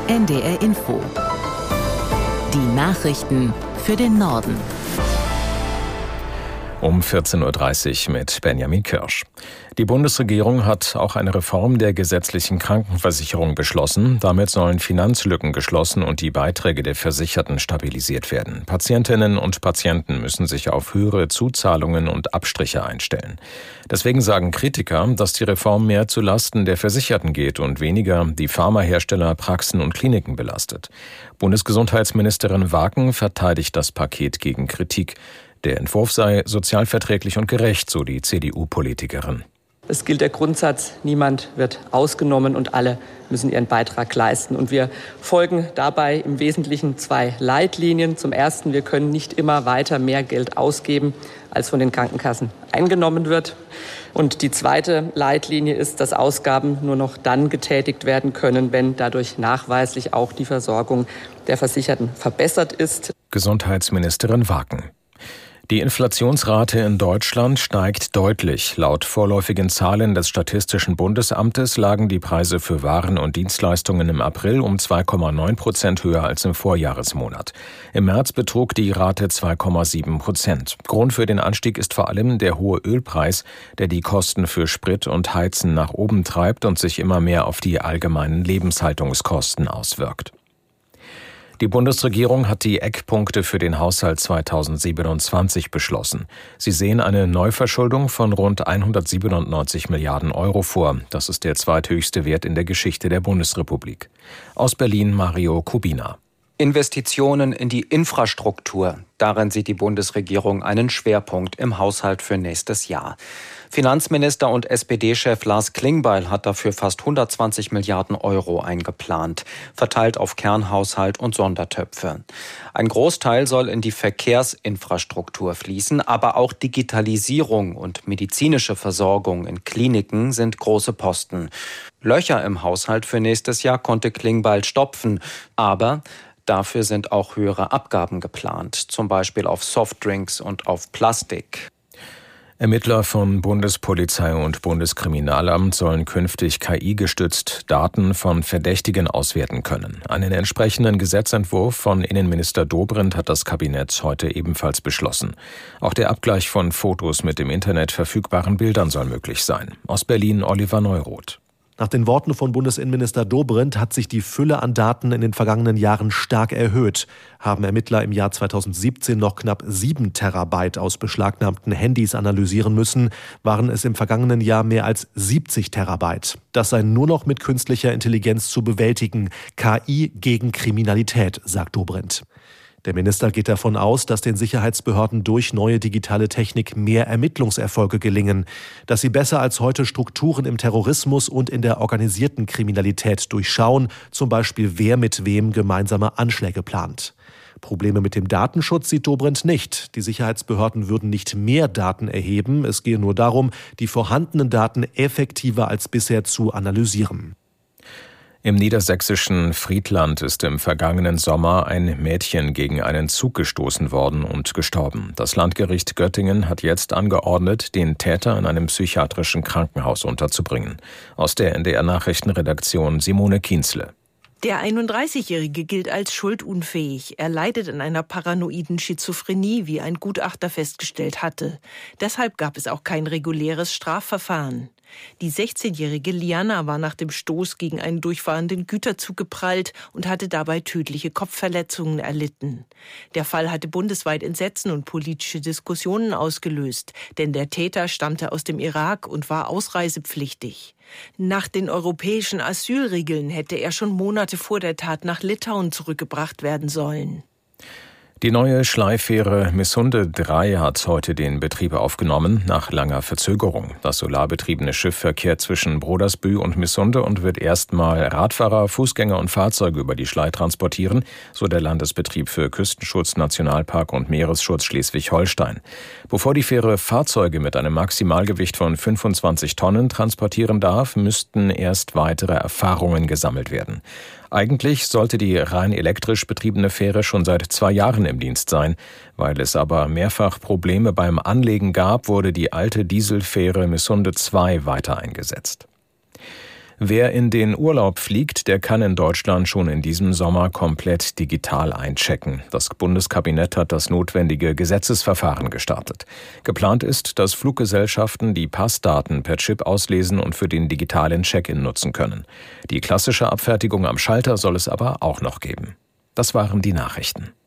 NDR Info. Die Nachrichten für den Norden. Um 14.30 Uhr mit Benjamin Kirsch. Die Bundesregierung hat auch eine Reform der gesetzlichen Krankenversicherung beschlossen. Damit sollen Finanzlücken geschlossen und die Beiträge der Versicherten stabilisiert werden. Patientinnen und Patienten müssen sich auf höhere Zuzahlungen und Abstriche einstellen. Deswegen sagen Kritiker, dass die Reform mehr zu Lasten der Versicherten geht und weniger die Pharmahersteller, Praxen und Kliniken belastet. Bundesgesundheitsministerin Waken verteidigt das Paket gegen Kritik. Der Entwurf sei sozialverträglich und gerecht, so die CDU-Politikerin. Es gilt der Grundsatz, niemand wird ausgenommen und alle müssen ihren Beitrag leisten. Und wir folgen dabei im Wesentlichen 2 Leitlinien. Zum Ersten, wir können nicht immer weiter mehr Geld ausgeben, als von den Krankenkassen eingenommen wird. Und die zweite Leitlinie ist, dass Ausgaben nur noch dann getätigt werden können, wenn dadurch nachweislich auch die Versorgung der Versicherten verbessert ist. Gesundheitsministerin Waken. Die Inflationsrate in Deutschland steigt deutlich. Laut vorläufigen Zahlen des Statistischen Bundesamtes lagen die Preise für Waren und Dienstleistungen im April um 2,9% höher als im Vorjahresmonat. Im März betrug die Rate 2,7%. Grund für den Anstieg ist vor allem der hohe Ölpreis, der die Kosten für Sprit und Heizen nach oben treibt und sich immer mehr auf die allgemeinen Lebenshaltungskosten auswirkt. Die Bundesregierung hat die Eckpunkte für den Haushalt 2027 beschlossen. Sie sehen eine Neuverschuldung von rund 197 Milliarden Euro vor. Das ist der zweithöchste Wert in der Geschichte der Bundesrepublik. Aus Berlin Mario Kubina. Investitionen in die Infrastruktur. Darin sieht die Bundesregierung einen Schwerpunkt im Haushalt für nächstes Jahr. Finanzminister und SPD-Chef Lars Klingbeil hat dafür fast 120 Milliarden Euro eingeplant, verteilt auf Kernhaushalt und Sondertöpfe. Ein Großteil soll in die Verkehrsinfrastruktur fließen, aber auch Digitalisierung und medizinische Versorgung in Kliniken sind große Posten. Löcher im Haushalt für nächstes Jahr konnte Klingbeil stopfen, aber dafür sind auch höhere Abgaben geplant, zum Beispiel auf Softdrinks und auf Plastik. Ermittler von Bundespolizei und Bundeskriminalamt sollen künftig KI-gestützt Daten von Verdächtigen auswerten können. Einen entsprechenden Gesetzentwurf von Innenminister Dobrindt hat das Kabinett heute ebenfalls beschlossen. Auch der Abgleich von Fotos mit im Internet verfügbaren Bildern soll möglich sein. Aus Berlin Oliver Neuroth. Nach den Worten von Bundesinnenminister Dobrindt hat sich die Fülle an Daten in den vergangenen Jahren stark erhöht. Haben Ermittler im Jahr 2017 noch knapp 7 Terabyte aus beschlagnahmten Handys analysieren müssen, waren es im vergangenen Jahr mehr als 70 Terabyte. Das sei nur noch mit künstlicher Intelligenz zu bewältigen. KI gegen Kriminalität, sagt Dobrindt. Der Minister geht davon aus, dass den Sicherheitsbehörden durch neue digitale Technik mehr Ermittlungserfolge gelingen, dass sie besser als heute Strukturen im Terrorismus und in der organisierten Kriminalität durchschauen, zum Beispiel wer mit wem gemeinsame Anschläge plant. Probleme mit dem Datenschutz sieht Dobrindt nicht. Die Sicherheitsbehörden würden nicht mehr Daten erheben, es gehe nur darum, die vorhandenen Daten effektiver als bisher zu analysieren. Im niedersächsischen Friedland ist im vergangenen Sommer ein Mädchen gegen einen Zug gestoßen worden und gestorben. Das Landgericht Göttingen hat jetzt angeordnet, den Täter in einem psychiatrischen Krankenhaus unterzubringen. Aus der NDR-Nachrichtenredaktion Simone Kienzle. Der 31-Jährige gilt als schuldunfähig. Er leidet an einer paranoiden Schizophrenie, wie ein Gutachter festgestellt hatte. Deshalb gab es auch kein reguläres Strafverfahren. Die 16-jährige Liana war nach dem Stoß gegen einen durchfahrenden Güterzug geprallt und hatte dabei tödliche Kopfverletzungen erlitten. Der Fall hatte bundesweit Entsetzen und politische Diskussionen ausgelöst, denn der Täter stammte aus dem Irak und war ausreisepflichtig. Nach den europäischen Asylregeln hätte er schon Monate vor der Tat nach Litauen zurückgebracht werden sollen. Die neue Schleifähre Missunde 3 hat heute den Betrieb aufgenommen, nach langer Verzögerung. Das solarbetriebene Schiff verkehrt zwischen Brodersbü und Missunde und wird erstmal Radfahrer, Fußgänger und Fahrzeuge über die Schlei transportieren, so der Landesbetrieb für Küstenschutz, Nationalpark und Meeresschutz Schleswig-Holstein. Bevor die Fähre Fahrzeuge mit einem Maximalgewicht von 25 Tonnen transportieren darf, müssten erst weitere Erfahrungen gesammelt werden. Eigentlich sollte die rein elektrisch betriebene Fähre schon seit 2 Jahren im Dienst sein. Weil es aber mehrfach Probleme beim Anlegen gab, wurde die alte Dieselfähre Missunde 2 weiter eingesetzt. Wer in den Urlaub fliegt, der kann in Deutschland schon in diesem Sommer komplett digital einchecken. Das Bundeskabinett hat das notwendige Gesetzesverfahren gestartet. Geplant ist, dass Fluggesellschaften die Passdaten per Chip auslesen und für den digitalen Check-in nutzen können. Die klassische Abfertigung am Schalter soll es aber auch noch geben. Das waren die Nachrichten.